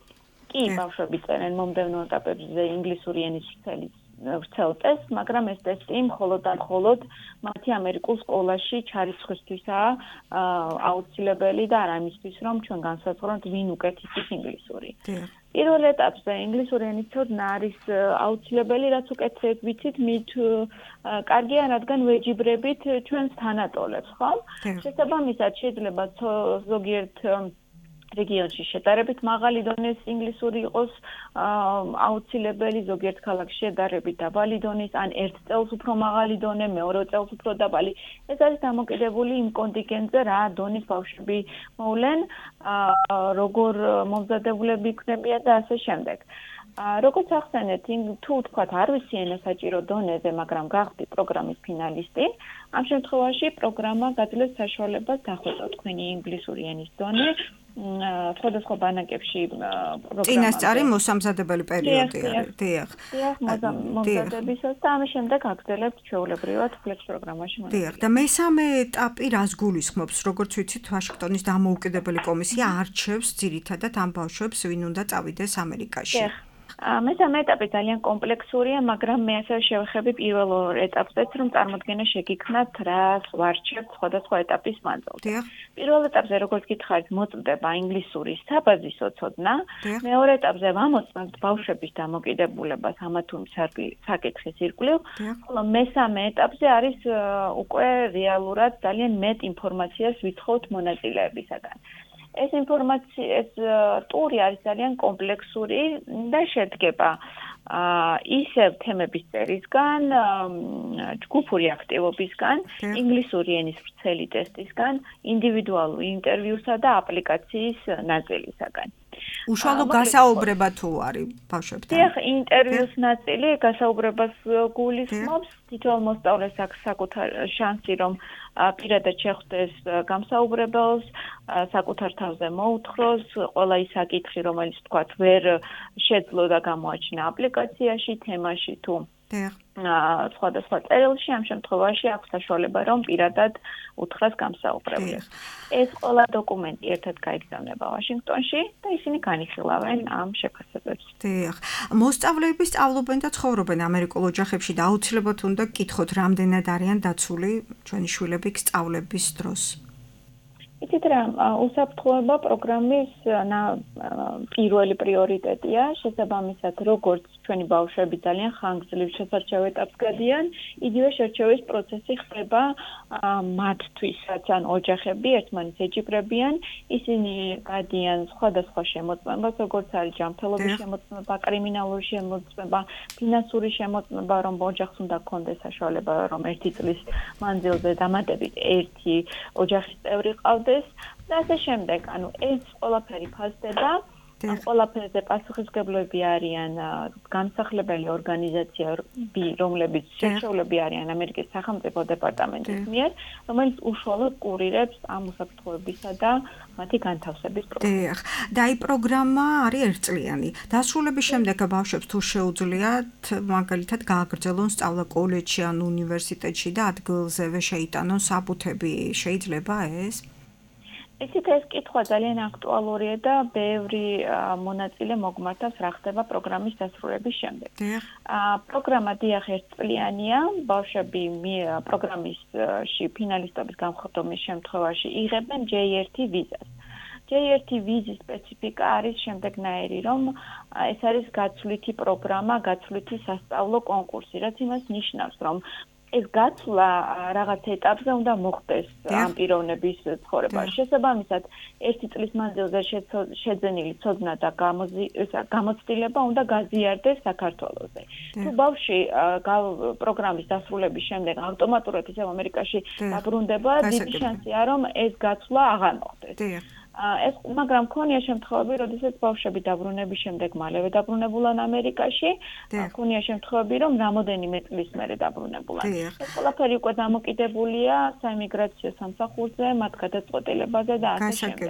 კი ბავშვები წერენ მომდევნო ეტაპებზე ინგლისური ენის ვრცელ ტესტს, მაგრამ ეს ტესტი მხოლოდ და მხოლოდ მათი ამერიკულ სკოლაში ჩარიცხვისთვისაა აუცილებელი და არა იმისთვის, რომ ჩვენ განსაზღვროთ, ვინ უკეთესის ინგლისური. პირველ ეტაპზე ინგლისური ენის ცოდნა არის აუცილებელი, რაც უკეთესად ვიცით, მით კარგია, რადგან ვეჯიბრებით ჩვენს თანატოლებს, ხო? შესაბამისად, შეიძლება ზოგიერთ რეგიონში შედარებით მაღალი დონის ინგლისური იყოს აუცილებელი, ზოგიერთ ქალაქში შედარებით დაბალი დონის, ან ერთ წელს უფრო მაღალი დონე, მეორე წელს უფრო დაბალი. ეს არის დამოკიდებული იმ კონტინგენტზე, რა დონის ბავშვები მოვლენ, როგორ მომზადებულები იქნებიან და ასე შემდეგ. როგორც ახსენეთ, თუ თქვათ არ ვიცი ენა საჭირო დონეზე, მაგრამ გახდი პროგრამის ფინალისტი, ამ შემთხვევაში პროგრამა გაძლევს საშუალებას დახვეწოთ თქვენი ინგლისური ენის დონე. სხვადასხვა ბანაკებში პროგრამა წინასწარი მოსამზადებელი პერიოდი არის. დიახ. მომზადებისას და ამის შემდეგ აგრძელებთ ჩვეულებრივად ფლექს პროგრამაში. დიახ, და მესამე ეტაპი რას გულისხმობს? Როგორც ვიცით, ვაშინგტონის დამოუკიდებელი კომისია არჩევს ძირითადად ამ ბავშვებს, ვინ უნდა წავიდეს ამერიკაში. მესამე ეტაპი ძალიან კომპლექსურია, მაგრამ მე ასევე შევეხები პირველ ორ ეტაპზეც, რომ წარმოდგენა შეგიქმნათ, რას ვარჩევთ სხვადასხვა ეტაპის მანძილზე. პირველ ეტაპზე, როგორც გითხარით, მოწმდება ინგლისურის საბაზისო ცოდნა. მეორე ეტაპზე ვამოწმებთ ბავშვების დამოკიდებულებას ამა თუ იმ საკითხის ირგვლივ, ხოლო მესამე ეტაპზე არის უკვე რეალურად ძალიან მეტ ინფორმაციას ვითხოვთ მონაწილეებისაგან. ეს ტური არის ძალიან კომპლექსური და შედგება ისევ თემების წერისგან, ჯგუფური აქტივობისგან, ინგლისური ენის ვრცელი ტესტისგან, ინდივიდუალურ ინტერვიუსა და აპლიკაციის ნაწილისაგან. უშუალო გასაუბრება თუ არის ბავშვებთან? დიახ, ინტერვიუს ნაწილი გასაუბრებას გულისხმობს. თითოეულ მოსწავლეს აქვს საკუთარ შანსი, რომ პირადად შეხვდეს გამსაუბრებელს, საკუთარ თავზე მოუთხროს, ყველა ის საკითხი, რომელიც თქვათ ვერ შეძლო და გამოაჩინა აპლიკაციაში, თემაში თუ სხვადასხვა წერილში, ამ შემთხვევაში აქვს საშუალება, რომ პირადად უთხრას გამსაუბრებლებს. ეს ყველა დოკუმენტი ერთად გაიგზავნება ვაშინგტონში და ისინი განიხილავენ ამ შეფასებებს. დიახ. მოსწავლეები სწავლობენ და ცხოვრობენ ამერიკულ ოჯახებში და აუცილებლად უნდა გკითხოთ, რამდენად არიან დაცული ჩვენი შვილები სწავლების დროს. იცით რა, უსაფრთხოება პროგრამის პირველი პრიორიტეტია, შესაბამისად, როგორც ჩვენი ბავშვები ძალიან ხანგრძლივ შესარჩევ ეტაპს გადიან, იგივე შერჩევის პროცესი ხდება მათთვის, რაც ან ოჯახები ერთმანეთს ეჯიბრებიან, ისინი გადიან სხვადასხვა შემოწმებას, როგორც არის ჯანმრთელობის შემოწმება, კრიმინალური შემოწმება, ფინანსური შემოწმება, რომ ოჯახს უნდა ჰქონდეს საშუალება, რომ ერთი წლის მანძილზე დამატებით ერთი ოჯახის წევრი ყავდეს და ასე შემდეგ. ანუ ეს ყველაფერი ფასდება. ამ ყველაფერზე პასუხისმგებლები არიან განსახლებელი ორგანიზაციები, რომლებიც შეშევლები არიან ამერიკის სახელმწიფო დეპარტამენტის მიერ, რომელიც უშუალოდ კურირებს ამ უსაფრთხოებისა და მათი განთავსების პროცესს. დიახ, და აი პროგრამა არის ერთწლიანი. დასრულების შემდეგ ბავშვებს თუ შეუძლიათ მაგალითად გააგრძელონ სწავლა კოლეჯში ან უნივერსიტეტში და ადგილზევე შეიტანონ საბუთები, შეიძლება ეს? ისიც ეს კითხვა ძალიან აქტუალურია და ბევრი მონაწილე მოგმართავს რა ხდება პროგრამის დასრულების შემდეგ. პროგრამა დიახ ერთწლიანია, ბავშვები პროგრამისში ფინალისტობის განხორციელების შემთხვევაში იღებენ J1 ვიზას. J1 ვიზის სპეციფიკა არის შემდეგნაირი, რომ ეს არის გაცვლითი პროგრამა, გაცვლითი სასწავლო კონკურსი, რაც იმას ნიშნავს, რომ ეს გაცვლა რაღაც ეტაპზე უნდა მოხდეს ამ პიროვნების ცხოვრებაში. შესაბამისად, ერთი წლის მანძილზე შეძენილი ცოდნა და გამოცდილება უნდა გაზიარდეს საქართველოზე. თუ ბავშვი პროგრამის დასრულების შემდეგ ავტომატურად ისევ ამერიკაში დაბრუნდება, დიდი შანსია, რომ ეს გაცვლა აღარ მოხდეს. მაგრამ ქონია შემთხვევები, როდესაც ბავშვები დაბრუნების შემდეგ მალევე დაბრუნებულან ამერიკაში, ქონია შემთხვევები, რომ რამოდენიმე წლის მერე დაბრუნებულან. ეს ყველაფერი უკვე დამოკიდებულია საიმიგრაციო სამსახურზე, მათ გადაწყვეტილებაზე და ასე შემდეგ.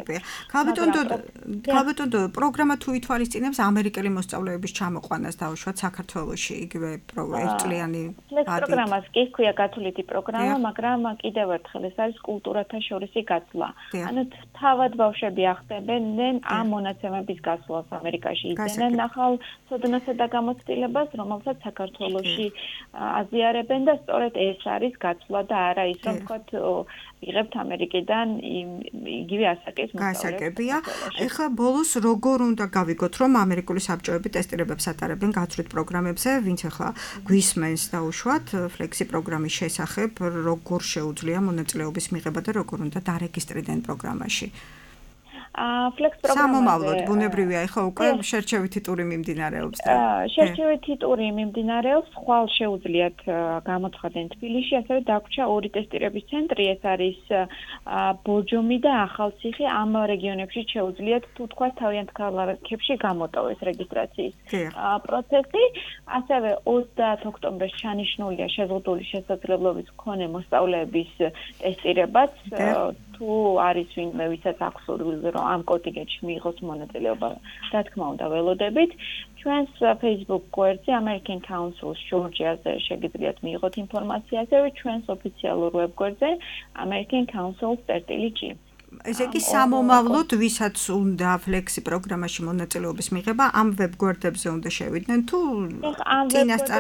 ქალბატონო, პროგრამა თუ ითვალისწინებს ამერიკელი მოსწავლეების ჩამოყვანას დაუშვათ საქართველოში, იგივე ერთწლიანი პროგრამას კი ჰქვია გათვლითი პროგრამა, მაგრამ კიდევ ერთხელ ეს არის კულტურათა შორისი გაცვლა. ანუ თავად ბავშვები ახდებენ ამ მონაცემების გასვლას ამერიკაში, იძენენ ახალ ცოდნასა და გამოცდილებას, რომელსაც საქართველოში აზიარებენ და სწორედ ეს არის გაცვლა და არა ის, რომ ვთქვათ, იღებთ ამერიკიდან იგივე ასაკის გასაგებია. ეხლა ბოლოს როგორ უნდა გავიგოთ, რომ ამერიკული საბჭოები ტესტირებებს ატარებენ გაცვლით პროგრამებზე, ვინც ახლა გვისმენს დაუშვათ ფლექსი პროგრამის შესახებ, როგორ შეუძლია მონაწილეობის მიღება და როგორ უნდა დარეგისტრირდნენ პროგრამაში. ფლექს პროგრამაზე სამომავლოდ ბუნებრივია, ეხლა უკვე შერჩევითი ტური მიმდინარეობს და შერჩევითი ტური მიმდინარეობს, ხვალ შეუძლიათ გამოცხადեն თბილისში, ასევე დაგვრჩა ორი ტესტირების ცენტრი, ეს არის ბორჯომი და ახალციხე, ამ რეგიონებში შეუძლიათ თუ თქვა თავიანთ ქალაქებში გამოტოვეს რეგისტრაციის პროცესი, ასევე 30 ოქტომბერს ჩანიშნულია შეზღუდული შესაძლებლობის მქონე მოსწავლეების ტესტირებაც, თუ არის ვინმე ვისაც აქვს სურვილი რომ ამ კონტინგენტში მიიღოს მონაწილეობა, რა თქმა უნდა, ველოდებით. ჩვენს Facebook გვერდზე American Council Georgia-ზე შეგიძლიათ მიიღოთ ინფორმაცია, ასევე ჩვენს ოფიციალურ ვებგვერდზე American Council.gr. ესე იგი სამომავლოდ ვისაც უნდა ფლექსი პროგრამაში მონაწილეობის მიღება, ამ ვებგვერდებზე უნდა შევიდნენ თუ წინასწარ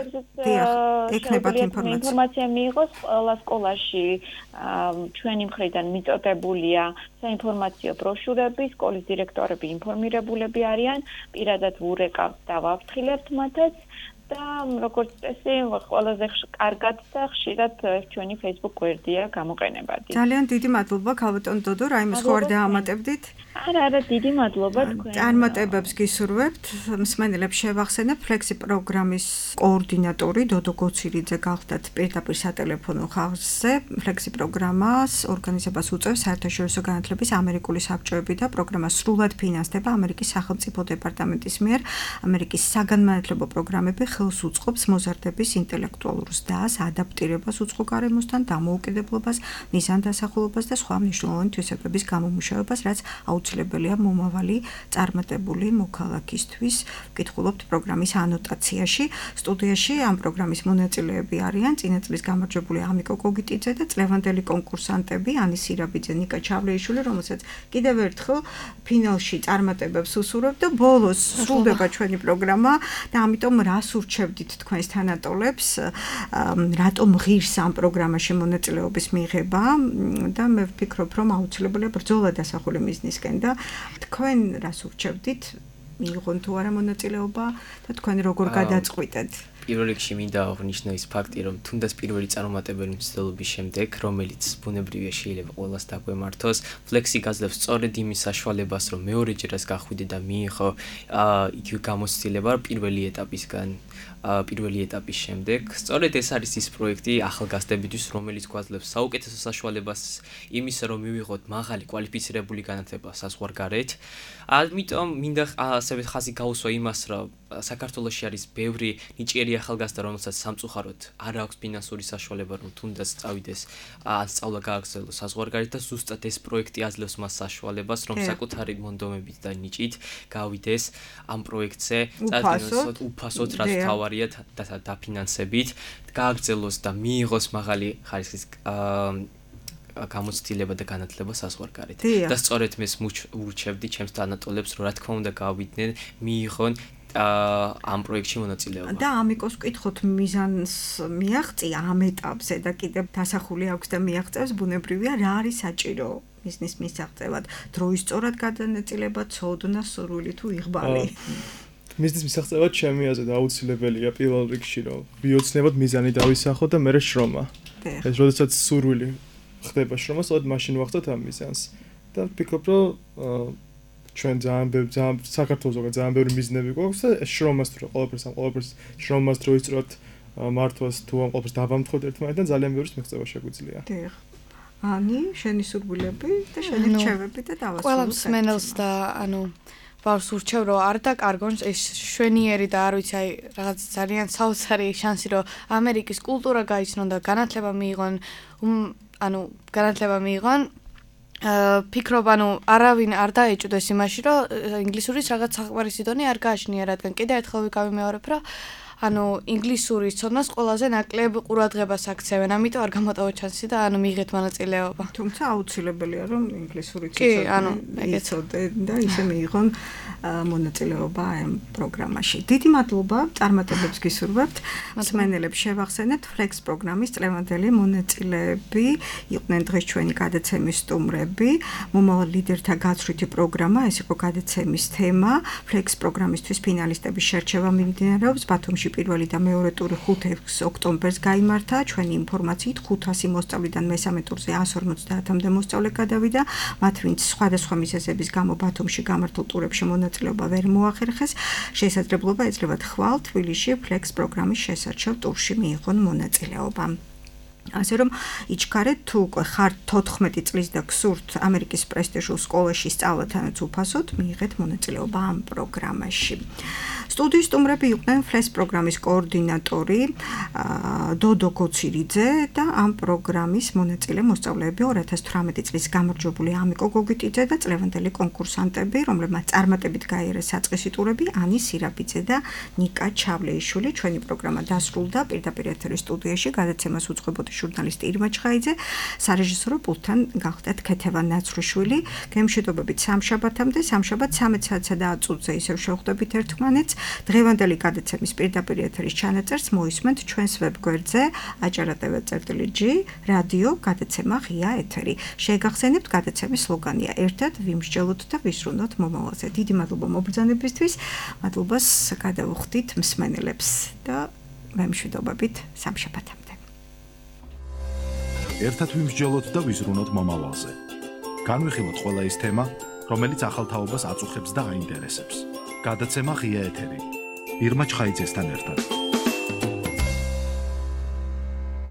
ექნებათ ინფორმაცია მიიღოს ყველა სკოლაში ჩვენი მხრიდან მიწოდებულია საინფორმაციო ბროშურები, სკოლის დირექტორები ინფორმირებულები არიან, პირადად ვურეკავთ და ვაფრთხილებთ მათაც. და როგორც წესი, ყველაზე კარგად და ხშირად ჩვენი Facebook გვერდია გამოყენებადი. ძალიან დიდი მადლობა, ქალბატონ დოდო, რაიმეს ხوار დაამატებდით. არა, დიდი მადლობა თქვენ. წარმატებებს გისურვებთ. მსმენელებს შევახსენებ, ფლექსი პროგრამის კოორდინატორი დოდო გოცირიძე გახლდათ პირდაპირ სატელეფონო ხაზზე. ფლექსი პროგრამას ორგანიზებას უწევს საერთაშორისო განათლების ამერიკული საბჭოები და პროგრამა სრულად ფინანსდება ამერიკის სახელმწიფო დეპარტამენტის მიერ. ამერიკის საგანმანათლებლო პროგრამები ხელს უწყობს მოზარდების ინტელექტუალურ ზრდას, ადაპტირებას უცხო გარემოსთან, დამოუკიდებლობას, მიზანდასახულობას და სხვა მნიშვნელოვანი თვისებების გამომუშავებას, რაც აუცილებელია მომავალი წარმატებული მოქალაქისთვის. ვკითხულობთ პროგრამის ანოტაციაში. სტუდიაში ამ პროგრამის მონაწილეები არიან წინა წლის გამარჯვებული ამიკო კოგიტიძე და წლევანდელი კონკურსანტები ანი სირაბიძე, ნიკა ჩავლეიშვილი, რომელსაც კიდევ ერთხელ ფინალში წარმატებებს უსურვებთ და ბოლოს სრულდება ჩვენი პროგრამა და ამიტომ რას ურჩევდით თქვენს თანატოლებს, რატომ ღირს ამ პროგრამაში მონაწილეობის მიღება და მე ვფიქრობ, რომ აუცილებელია ბრძოლა დასახული მიზნისკენ და თქვენ რას ურჩევდით, მიიღონ თუ არა მონაწილეობა და თქვენ როგორ გადაწყვიტეთ? პირველ რიგში მინდა აღნიშნო ის ფაქტი, რომ თუნდაც პირველი წარუმატებელი მცდელობის შემდეგ, რომელიც ბუნებრივია შეიძლება ყველას დაგვემართოს, ფლექსი გაძლევს სწორედ იმის საშუალებას, რომ მეორეჯერაც გახვიდე და მიიღო იგივე გამოცდილება პირველი ეტაპის შემდეგ. სწორედ ეს არის ის პროექტი ახალგაზრდებისთვის, რომელიც გვაძლევს საუკეთესო საშუალებას იმისა, რომ მივიღოთ მაღალი კვალიფიცირებული განათლება საზღვარგარეთ. ამიტომ მინდა ასევე ხაზი გაუსვა იმას, რომ საქართველოში არის ბევრი ნიჭიერი ახალგაზრდა, რომელსაც სამწუხაროდ არ აქვს ფინანსური საშუალება, რომ თუნდაც წავიდეს ან სწავლა გააგრძელოს საზღვარგარეთ და ზუსტად ეს პროექტი აძლევს მას საშუალებას, რომ საკუთარი მონდომებით და ნიჭით გავიდეს ამ პროექტზე, წარდგინოს უფასოდ, რაც თავარია დაფინანსებით, გააგრძელოს და მიიღოს მაღალი ხარისხის გამოცდილება და განათლება საზღვარგარეთ. და სწორედ მე ურჩევდი ჩემს თანატოლებს, რომ რა თქმა უნდა გავიდნენ, მიიღონ ამ პროექტში მონაწილეობა. და ამიკოს ვკითხოთ მიზანს მიაღწია ამ ეტაპზე და კიდევ დასახული აქვს და მიაღწევს ბუნებრივია რა არის საჭირო მიზნის მისაღწევად, დროის სწორად გადანაწილება, ცოდნა, სურვილი თუ იღბალი. მიზნის მისაღწევად ჩემი აზრით აუცილებელია პირველ რიგში, რომ ვიოცნებოთ მიზანი დავისახოთ და მერე შრომა. ეს როდესაც სურვილი ხდება შრომა, სწორედ მაშინ ვახცოთ ამ მიზანს. და ვფიქრობ, რომ ჩვენ ძალიან საქართველოს ძალიან ბევრი მიზნები გვაქვს და შრომას თუ ყოველფერს შრომას დროის სწორად მართვას თუ ამ ყოველფერს დავამთხოთ ერთმანეთთან ძალიან ბევრის მიღწევა შეგვიძლია. დიახ. ანი, შენი სურვილები და შენი რჩევები და დავასრულოთ. ყველა მსმენელს და ბავშვს ურჩევ, რომ არ დაკარგონ ეს შვენიერი და არ ვიცი, აი რაღაც ძალიან საოცარი შანსი, რომ ამერიკის კულტურა გაიცნონ და განათლება მიიღონ, განათლება მიიღონ. ფიქრობ, არავინ არ დაეჭვდეს იმაში, რომ ინგლისურის რაღაც საკმარისი დონე არ გააჩნია, რადგან კიდევ ერთხელ ვიკავი მეორებ, რომ ანუ ინგლისურის ცოდნას ყველაზე ნაკლებ ყურადღებას აქცევენ, ამიტომ არ გამოტავა ჩანსი და ანუ მიიღეთ მონაწილეობა. თუმცა აუცილებელია რომ ინგლისური იცოდე და ისე მიიღონ მონაწილეობა ამ პროგრამაში. დიდი მადლობა, წარმატებებს გისურვებთ. მსმენელებს შევახსენებთ Flex პროგრამის წლევანდელი მონაწილეები იყვნენ დღეს ჩვენი გადაცემის სტუმრები. მომავალ ლიდერთა გაცვლითი პროგრამა, ეს იყო გადაცემის თემა. Flex პროგრამისთვის ფინალისტების შერჩევა მიმდინარეობს. ბათუმში პირველი და მეორე ტური 5 ოქტომბერს გაიმართა. ჩვენი ინფორმაციით 500 მოსწავლიდან მესამე ტურზე 150-მდე მოსწავლე გადავიდა. მათ ვინც სხვადასხვა მიზეზების გამო ბათუმში გამართულ ტურებში მონაწილეობა ვერ მოახერხეს, შესაძლებლობა ეძლევათ ხვალ თბილისში Flex პროგრამის შესარჩევ ტურში მიიღონ მონაწილეობა. ასე რომ იჩქარეთ თუ უკვე ხართ 14 წლის და გსურთ ამერიკის პრესტიჟულ სკოლაში სწავლათანაც უფასოდ მიიღეთ მონაწილეობა ამ პროგრამაში. სტუდიის სტუმრები იყვნენ Flex პროგრამის კოორდინატორი დოდო გოცირიძე და ამ პროგრამის მონაწილე მოსწავლეები 2018 წლის გამარჯვებული ამიკო გოგიტიძე და წლევანდელი კონკურსანტები, რომლებმაც წარმატებით გაიარეს საწყისი ტურები, ანი სირაბიძე და ნიკა ჩავლეიშვილი. ჩვენი პროგრამა დასრულდა. პირდაპირ ეთერის სტუდიაში გადაცემას უძღვებოდი ჟურნალისტი ირმა ჩხაიძე, სარეჟისორო პულტთან გახდათ ქეთევან ნაცრიშვილი. გემშვიდობებით სამშაბათამდე, სამშაბათ 13 საათსა და 10 წუთზე ისევ შევხვდებით ერთმანეთს. დღევანდელი გადაცემის პირდაპირ ეთერის ჩანაწერს მოისმენთ ჩვენს ვებგვერდზე ajaratv.g რადიო გადაცემა ღია ეთერი. შეგახსენებთ გადაცემის სლოგანია ერთად ვიმსჯელოთ და ვისრუნოთ მომავალზე. დიდი მადლობა მობრძანებისთვის. მადლობას გადავუხდით მსმენელებს და მემშვიდობებით სამშაბათამდე. ერთად ვიმსჯელოთ და ვიზრუნოთ მომავალზე. განვიხილოთ ყველა ის თემა, რომელიც ახალ თაობას აწუხებს და აინტერესებს. გადაცემა ღია ეთერი. ირმა ჩხაიძესთან ერთად.